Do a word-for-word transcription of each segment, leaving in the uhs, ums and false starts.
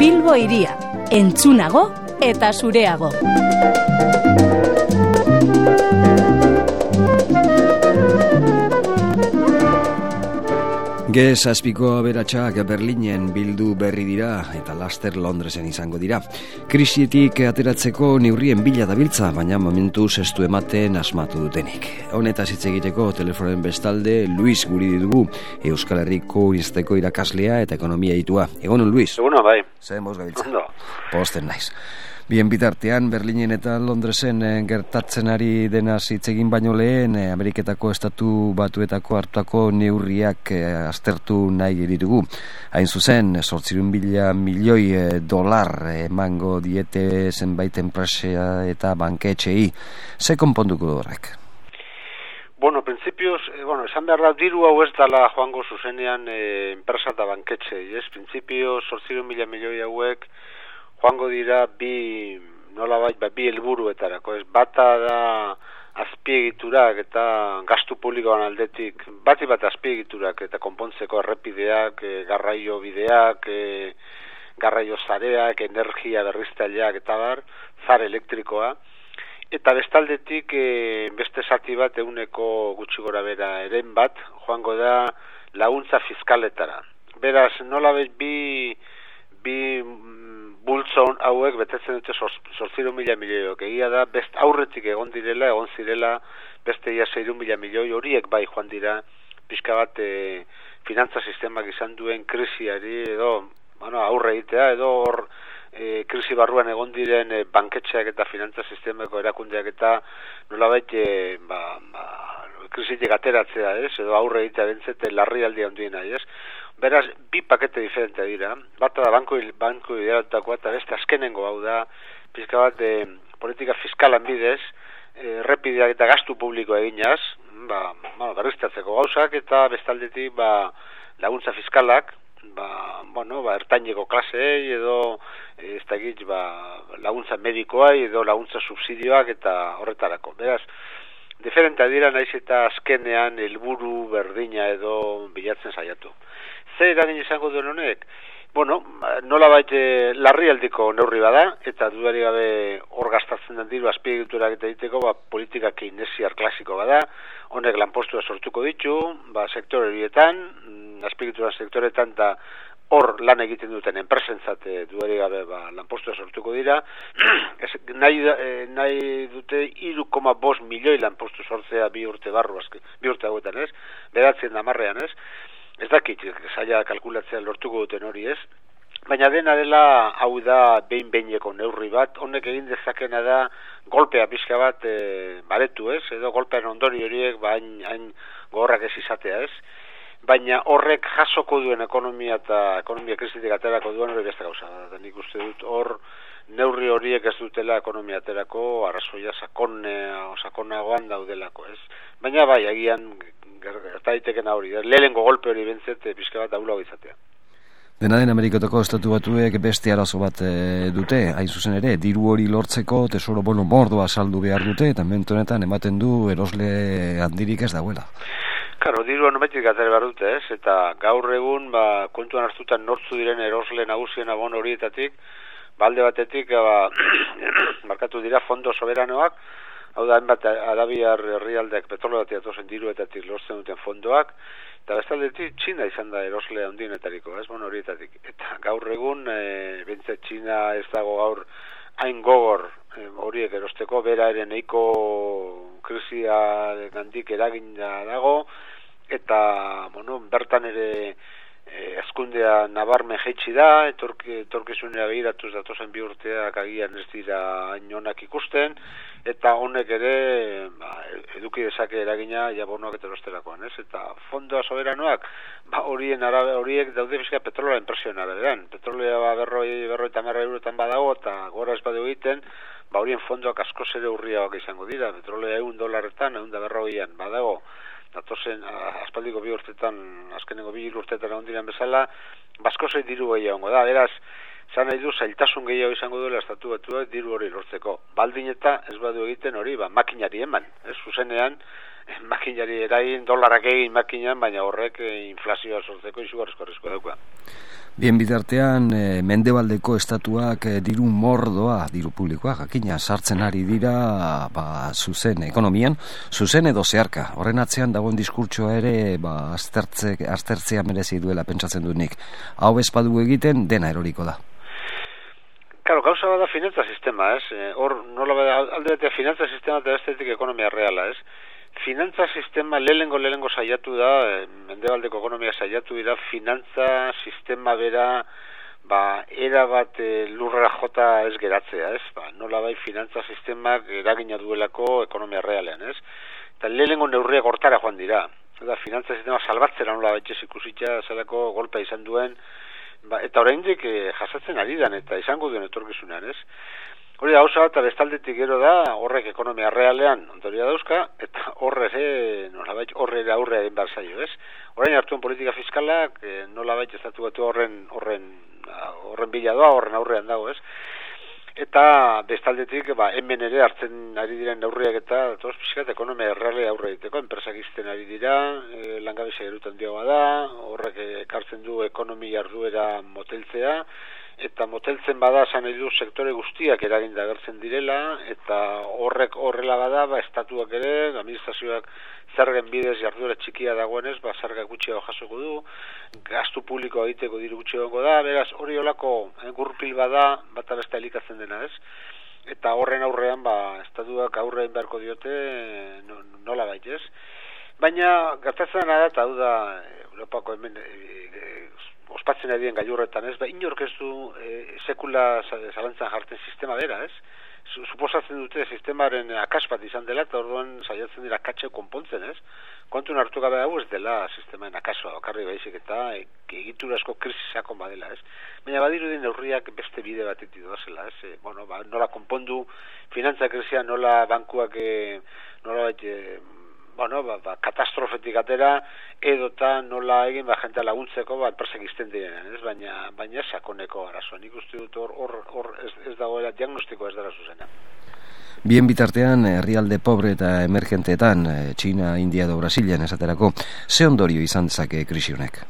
Bilbo hiria, entzunago eta zureago. Ge zazpiko aberatsak Berlinen bildu berri dira eta laster Londresen izango dira. Krisietik ateratzeko neurrien bila dabiltza, baina momentu zestu ematen asmatu dutenik. Honetaz hitz egiteko telefonen bestalde Luis guri dugu, Euskal Herriko Unibertsitateko irakaslea eta ekonomia itua. Egunon, Luis? Egunon, bai. Zer moz gabiltza? Ondo. Posten naiz. Bien bitartean, Berlinen eta Londresen gertatzen ari dena hitz egin baino lehen, Ameriketako estatu batuetako hartutako neurriak aztertu nahi ditugu. Hain zuzen, zortziehun mila milioi dolar emango diete zenbait enpresa eta banketxei. Ze konponduko horrek? Bueno, principios, eh, bueno, esan behar da, diru hau ez dala joango zuzenean eh, enpresa eta banketxei, ez? Principios, zortziehun mila milioi hauek, joango dira bi nolabait ba, bi helburuetarako, ez? Bata da azpiegiturak eta gastu publikoan aldetik, bati bat azpiegiturak eta konpontzeko errepideak, e, garraio bideak, e, garraio zareak, energia berriztaileak eta bar, zar elektrikoa, eta bestaldetik e, beste zati bat ehuneko gutxi gora bera eren bat, joango da laguntza fiskaletara. Beraz, nolabait bi bi bultzon hauek betetzen dute zortziehun mila milioiok. Egia da, best aurretik egon direla, egon zirela, beste ia seiehun mila milioi horiek bai joan dira, pixka bat e, finantza sistemak izan duen krisiari edo, bueno, aurre egitea, edo hor e, krisi barruan egon diren e, banketxeak eta finantza sistemako erakundeak eta nolabait e, ba, ba, krisitik ateratzea, ez? Edo aurre egitea bentzete larri aldi handiena, ez? Beraz, bi pakete diferente dira. Bata da banko, banko ideatutakoa eta beste azkenengo hau da, pizka bat e, politika fiskalan bidez, errepideak eta gastu publiko eginaz, ba, ba, berriztatzeko gauzak eta bestaldetik ba, laguntza fiskalak, ba, bueno, ba, ertaineko klaseei edo e, ez dakit, ba, laguntza medikoai edo laguntza subsidioak eta horretarako. Beraz, diferentea dira naiz eta azkenean helburu berdina edo bilatzen saiatu. Zer eragin izango duen honek? Bueno, nolabait e, larrialdiko neurri bada, eta dudari gabe hor gastatzen den diru azpiegiturak eta egiteko, ba, politika keynesiar klasiko bada, honek lanpostua sortuko ditu, ba, sektore horietan, azpiegituran sektoretan, eta hor lan egiten duten enpresentzat dudari gabe ba, lanpostua sortuko dira, ez, nahi, nahi dute hiru koma bost milioi lanpostu sortzea bi urte barru, azke, bi urte hauetan ez, beratzen damarrean ez, ez dakit, zaila kalkulatzea lortuko duten hori ez, baina dena dela hau da behin-behineko neurri bat, honek egin dezakena da golpea pixka bat e, baretu ez, edo golpean ondori horiek ba, hain, hain gogorrak ez izatea ez, baina horrek jasoko duen ekonomia eta ekonomia krisitik aterako duen hori beste gauza da, nik uste dut hor neurri horiek ez dutela ekonomia aterako arrazoia sakone, sakonagoan daudelako ez, baina bai, agian gerta daiteken hori, lehenengo golpe hori bentzet pixka bat aulago izatea. Dena den Ameriketako estatu batuek beste arazo bat e, dute, hain zuzen ere, diru hori lortzeko tesoro bono mordoa saldu behar dute, eta momentu honetan ematen du erosle handirik ez dauela. Karo, diru anometik atera behar dute ez, eta gaur egun, ba, kontuan hartutan nortzu diren erosle nagusien abon horietatik, balde batetik, ba, markatu dira fondo soberanoak, hau da, enbat arabiar herrialdeak petrolioatik atozen diruetatik lortzen duten fondoak, eta bestaldetik Txina izan da erosle handienetariko, ez, bueno, horietatik. Eta gaur egun, e, bintzat Txina ez dago gaur hain gogor e, horiek erosteko, bera ere nahiko krisia gandik eragina dago, eta, bueno, bertan ere e, azkundea nabarmen jaitsi da, etorkizunera begiratuz datozen bi urteak agian ez dira hain onak ikusten, eta honek ere ba, eduki dezake eragina jabonoak eta erosterakoan, ez? Eta fondoa soberanoak, ba, horien arabe, horiek daude bizka petrolea inpresioen arabean. Petrolea ba, berroi, berroi eta marra eurotan badago, eta gora ez badu egiten, ba, horien fondoak askoz ere urriagoak izango dira. Petrolea egun dolarretan, egun da berroian badago, datozen aspaldiko bi urtetan, azkenengo bi urtetan egon diren bezala, baskosei diru gehiago da, beraz, zan nahi du, zailtasun gehiago izango duela estatu batuak diru hori lortzeko. Baldin eta ez badu egiten hori, ba, makinari eman. Ez, zuzenean, makinari erain, dolarak egin makinan, baina horrek inflazioa sortzeko izugarrizko arrizko dauka. Bien bitartean, e, mendebaldeko estatuak e, diru mordoa, diru publikoa, jakina, sartzen ari dira, ba, zuzen ekonomian, zuzen edo zeharka. Horren atzean dagoen diskurtsoa ere, ba, aztertze, aztertzea merezi duela pentsatzen dut nik. Hau espadu egiten, dena eroriko da. Claro, gauza bada finantza sistema, ez? Hor, nola bada, alde batean finantza sistema eta bestetik ekonomia reala, ez? Finantza sistema lehengo lehengo saiatu da, eh, mendebaldeko ekonomia saiatu dira, finantza sistema bera, ba, era bat e, lurra jota ez geratzea, ez? Ba, nola bai finantza sistemak eragina duelako ekonomia realean, ez? Eta lehengo neurriak hortara joan dira. Eta finantza sistema salbatzera nola baitez ikusitza zelako golpea izan duen, ba, eta oraindik e, jasatzen ari dan, eta izango duen etorkizunean, ez? Hori gauza bat, bestaldetik gero da, horrek ekonomia realean ondoria dauzka, eta horre ere, nolabait, horre ere aurre egin behar zaio, ez? Orain hartuen politika fiskalak, e, nolabait estatu batu horren, horren, horren bila doa, horren aurrean dago, ez? Eta bestaldetik, ba, hemen ere hartzen ari diren neurriak eta toz pixkat ekonomia reale aurre egiteko, enpresak izten ari dira, e, langabezia gerutan dioa da, horrek ekartzen du ekonomia jarduera moteltzea, eta moteltzen bada esan edu sektore guztiak eraginda agertzen direla, eta horrek horrela bada, ba, estatuak ere, administrazioak zergen bidez jarduera txikia dagoenez, ba, zerga gutxiago jasoko du, gastu publikoa egiteko diru gutxiago da, beraz, hori olako eh, gurpil bada, bata besta elikatzen dena, ez? Eta horren aurrean, ba, estatuak aurrein beharko diote, nola bait, ez? Baina, gertatzen da, eta hau da, Europako hemen, e, e, ospatzen ari den gailurretan, ez? Ba, inork ez du e, sekula zalantzan jartzen sistema bera, ez? Suposatzen dute sistemaren akas bat izan dela, eta orduan saiatzen dira akatxe konpontzen, ez? Kontun hartu gabe hau ez dela sistemaren akasoa, bakarri baizik eta egitura asko krisisako badela, ez? Baina badirudin neurriak beste bide bat itidu dazela, ez? E, bueno, ba, nola konpondu finantza krisia, nola bankuak, e, nola bat, e, bueno, ba, ba, katastrofetik atera, edota nola egin ba, jente laguntzeko ba, enpresak izten direnean, ez? Baina, baina sakoneko arazoa. Nik uste dut hor, hor, hor ez, ez dagoela diagnostiko ez dara zuzena. Bien bitartean, herrialde pobre eta emergenteetan, Txina, India edo Brasilian esaterako, ze ondorio izan dezake krisi honek?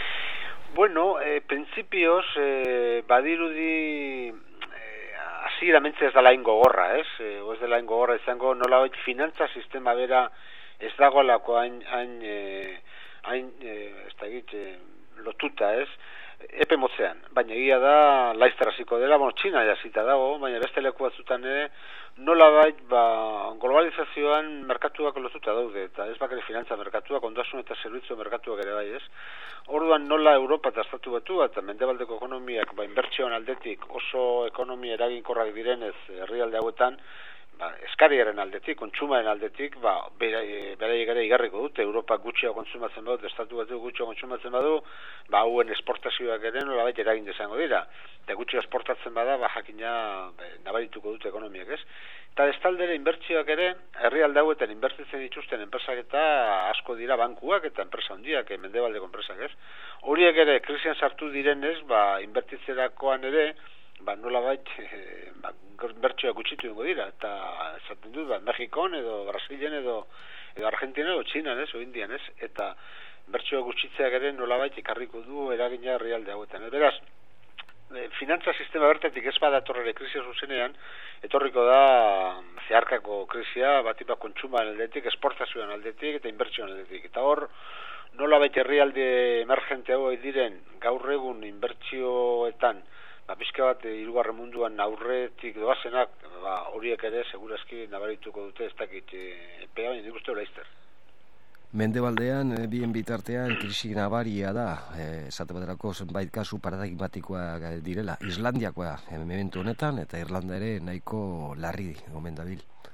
Bueno, eh, principios, eh, badirudi hasieramente ez dela ingo gorra, ez? E, o ez dela ingo gorra izango, nolabait finantza sistema bera ez dagoelako hain, hain, e, hain e, ez da egit, e, lotuta, ez? Epe motzean, baina egia da laizter hasiko dela, bueno, Txina jasita dago, baina beste leku batzutan ere nolabait ba, globalizazioan merkatuak lotuta daude, eta ez bakari finantza merkatuak, ondasun eta zerbitzu merkatuak ere bai, ez? Orduan nola Europa eta estatu batu eta mendebaldeko ekonomiak ba, inbertsioan aldetik oso ekonomia eraginkorrak direnez herrialde hauetan, ba, eskariaren aldetik, kontsumaren aldetik, ba, beraiek ere igarriko dute, Europa gutxiago kontsumatzen badu, estatu batu gutxiago kontsumatzen badu, ba, hauen esportazioak ere nolabait eragin izango dira. Eta gutxi esportatzen bada, ba, jakina be, nabarituko dute ekonomiak, ez? Eta bestaldere inbertsioak ere, herrialde hauetan inbertitzen dituzten enpresak eta asko dira bankuak eta enpresa handiak, mendebaldeko enpresak, ez? Horiek ere, krisian sartu direnez, ba, inbertitzerakoan ere, ba, nolabait, e, ba, inbertsioak gutxitu dengo dira, eta esaten dut, ba, Mexikon edo Brasilen edo, edo Argentina edo Txinan, ez, o Indian, ez, eta inbertsioak gutxitzeak ere nolabait ikarriko du eragina herrialde hauetan. Beraz, e, finantza sistema bertatik ez badatorrere krisia zuzenean, etorriko da zeharkako krisia, batipa kontsumaren aldetik, esportazioan aldetik eta inbertsioan aldetik. Eta hor, nolabait herrialde emergente hau diren gaur egun inbertsioetan, ba, pixka bat hirugarren munduan aurretik doazenak, ba, horiek ere segurazki nabarituko dute ez dakit epea, baina nik uste laizter. Mendebaldean, e, bien bitartean, krisi nabaria da, esate baterako zenbait kasu paradigmatikoa direla, Islandiakoa momentu honetan, eta Irlanda ere nahiko larri omen dabil.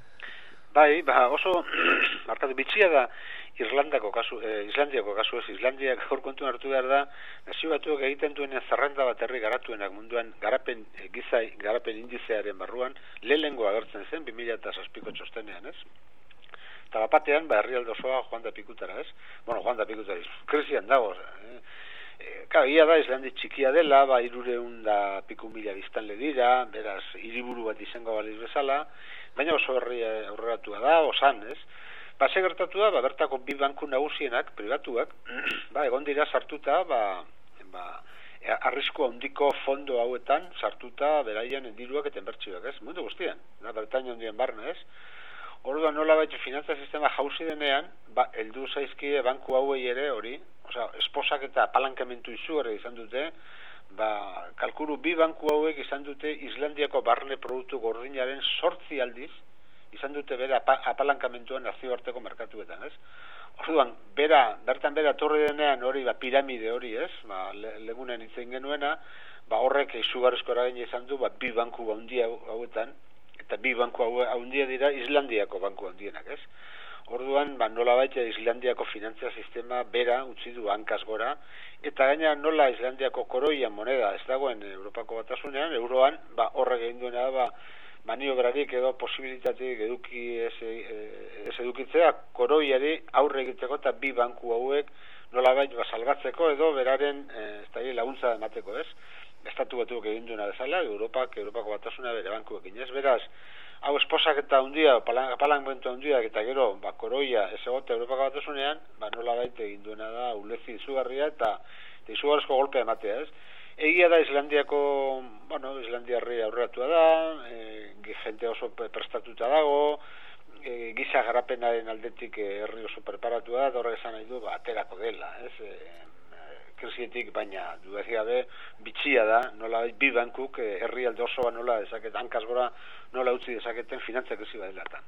Bai, ba, oso, markatu bitxia da, Irlandako kasu, eh, Islandiako kasu ez, Islandiak gaur kontuen hartu behar da, nazio batuak egiten duenean zerrenda bat herri garatuenak munduan garapen eh, gizai, garapen indizearen barruan, lehenengo agertzen zen, bi mila zazpiko txostenean, ez? Eta bapatean, ba, herrialde osoa joan da pikutara, ez? Bueno, joan da pikutara, krisian dago, eh? E, Kau, ia da, Islandi txikia dela, ba, irureun da piku mila biztanle dira, beraz, hiriburu bat izango baliz bezala, baina oso herri aurreratua da, osan, ez? Ba, ze gertatu da, ba, bertako bi banku nagusienak, pribatuak, ba, egon dira sartuta, ba, ba, arrisku handiko fondo hauetan sartuta beraien diruak eta inbertsioak, ez? Mundu guztian, da Britainia handien barne, ez? Orduan nolabait finantza sistema jauzi denean, ba, heldu zaizkie banku hauei ere hori, osea, esposak eta apalankamentu izugarri izan dute, ba, kalkulu bi banku hauek izan dute Islandiako barne produktu gordinaren sortzi aldiz, izan dute bera apalankamentuan nazioarteko merkatuetan, ez? Orduan, bera, bertan bera torri denean hori, ba, piramide hori, ez? Ba, le, legunen itzein genuena, ba, horrek izugarrizko eragina izan du, ba, bi banku handia hauetan, eta bi banku handia dira Islandiako banku handienak, ez? Orduan, ba, nola baita Islandiako finantzia sistema bera utzi du hankaz gora, eta gaina nola Islandiako koroian moneda ez dagoen Europako Batasunean, euroan, ba, horrek egin duena, ba, maniobrarik edo posibilitateik eduki ez, ez edukitzea, koroiari aurre egiteko eta bi banku hauek nola baita ba, salgatzeko edo beraren ez da laguntza emateko, ez? Estatu batuak egin duena bezala, Europak, Europako Batasuna bere bankuekin, ez? Beraz, hau esposak eta hundia, apalankamentu hundiak eta gero, ba, koroia ez egote Europako Batasunean, ba, nola baita egin duena da ulezi izugarria eta, eta izugarrizko golpea ematea, ez? Egia da Islandiako, bueno, Islandiarri aurreratua da, e, jente oso prestatuta dago, e, giza garapenaren aldetik herri oso preparatua da, horrek esan nahi du, ba, aterako dela, ez? E, krisietik, baina dudazik gabe bitxia da, nola bi bankuk herrialde osoa nola dezaket, hankaz gora nola utzi dezaketen finantza krisi bat delatan.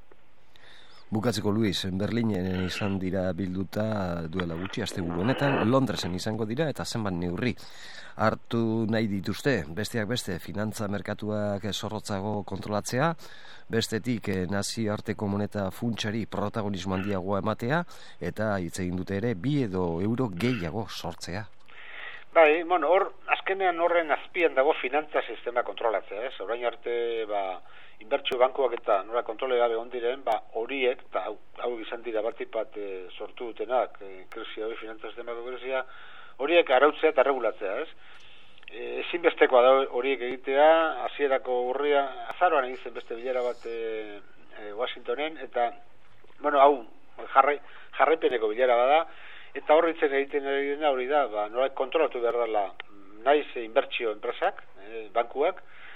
Bukatzeko, Luis, Berlinen izan dira bilduta duela gutxi asteburu honetan, Londresen izango dira eta zenbat neurri hartu nahi dituzte, besteak beste finantza merkatuak zorrotzago kontrolatzea, bestetik nazioarteko moneta funtsari protagonismo handiagoa ematea, eta hitz egin dute ere bi edo euro gehiago sortzea. Bai, bueno, hor, azkenean horren azpian dago finantza sistema kontrolatzea, ez? Orain arte, ba, inbertsio bankuak eta nola kontrole gabe ondiren, ba, horiek, eta hau, hau izan dira batipat e, sortu dutenak, e, krisia hori, finantza sistemako krisia, horiek arautzea eta regulatzea, ez? E, ezinbestekoa da horiek egitea, hasierako urria, azaroan egin zen beste bilera bat e, e, Washingtonen, eta, bueno, hau, jarrai, jarraipeneko bilera bada, eta horritzen egiten ari dena hori da, ba, nola kontrolatu behar dela naiz inbertsio enpresak, e, bankuak,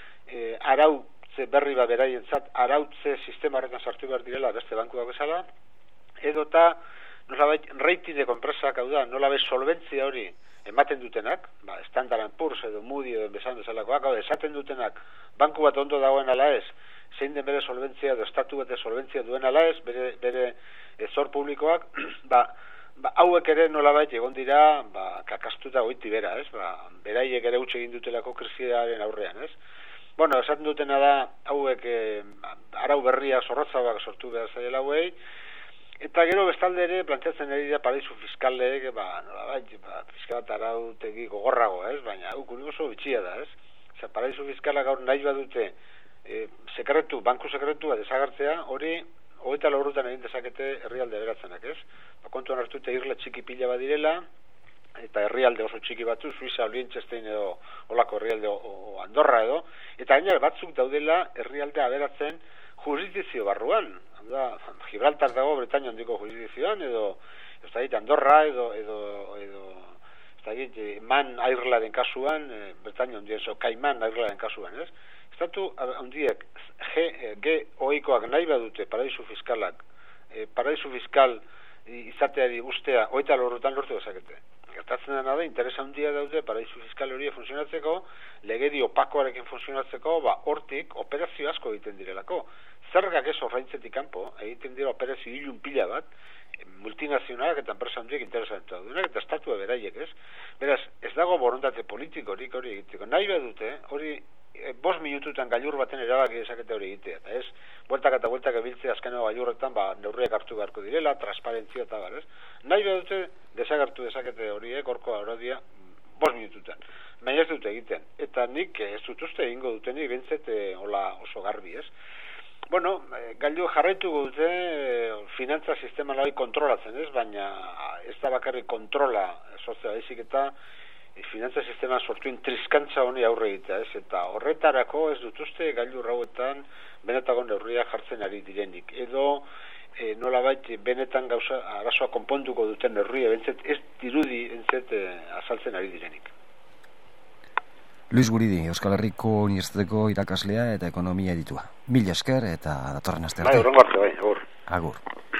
e, arautze berri bat beraientzat, arautze sistema horretan sartu behar direla beste bankuak bezala, edo eta nolabait ratingeko enpresak, hau da, nolabait solventzia hori ematen dutenak, ba, Standard and Poor's edo Moody edo bezan bezalakoak, hau da, esaten dutenak banku bat ondo dagoen ala ez, zein den bere solventzia edo estatu bete solventzia duen ala ez, bere, bere zor publikoak, ba, Ba, hauek ere nolabait egon dira, ba, kakastuta goiti bera, ez? Ba, beraiek ere utxe egin dutelako krisiaren aurrean, ez? Bueno, esaten dutena da, hauek e, arau berria zorrotzauak sortu behar zaiela hauei, eta gero bestalde ere planteatzen ari da paradisu fiskalek, ba, nolabait, ba, fiskalat arautegi gogorrago, ez? Baina, hau kurioso bitxia da, ez? Oza, paradisu fiskalak gaur nahi badute e, sekretu, banku sekretua desagartzea, hori hogeita laurutan egin dezakete herrialde beratzenak, ez? Ba, kontuan hartute irla txiki pila bat direla, eta herrialde oso txiki batzu, Suiza, Liechtenstein edo olako herrialde o, o Andorra edo, eta gainera batzuk daudela herrialde aberatzen jurisdizio barruan. Da, Gibraltar dago Britainia handiko jurisdizioan, edo ez da dit, Andorra edo edo, edo ez da dit, Man Irlanden kasuan, e, Britainia handien, so Kaiman Irlanden kasuan, ez? Estatu handiek G, G ohikoak nahi badute paradisu fiskalak, e, paradisu fiskal izateari ustea hogeita laurutan lortu dezakete. Gertatzen dena da, interesa handia daude paradisu fiskal hori funtzionatzeko, legedi opakoarekin funtzionatzeko, ba, hortik operazio asko egiten direlako. Zergak ez orraintzetik kanpo, egiten dira operazio ilun pila bat, multinazionalak eta enpresa handiek interesantua duenak, eta estatua beraiek, ez? Beraz, ez dago borondate politikorik hori egiteko. Nahi badute, hori e, bost minututan gailur baten erabaki dezakete hori egitea, eta ez, bueltak eta bueltak ebiltzea azkeneko gailurretan, ba, neurriak hartu beharko direla, transparentzia eta bar, ez? Nahi badute, desagertu dezakete horiek, horko arodia, bost minututan. Baina ez dute egiten, eta nik ez dut uste egingo dutenik bintzet e, hola oso garbi, ez? Bueno, e, gailu jarraitu dute e, finantza sistema hori kontrolatzen, ez? Baina ez da bakarrik kontrola sortzea baizik eta e, finantza sistema sortuen triskantza honi aurre egitea, ez? Eta horretarako ez dut uste gailu rauetan benetagon neurria jartzen ari direnik. Edo e, nolabait benetan gauza arazoa konponduko duten neurria bentzet ez dirudi bentzet e, azaltzen ari direnik. Luis Guridi, Euskal Herriko Unibertsitateko irakaslea eta ekonomia editua. Mil esker eta datorren aste arte. Bai, urrengo arte, bai, agur. Agur.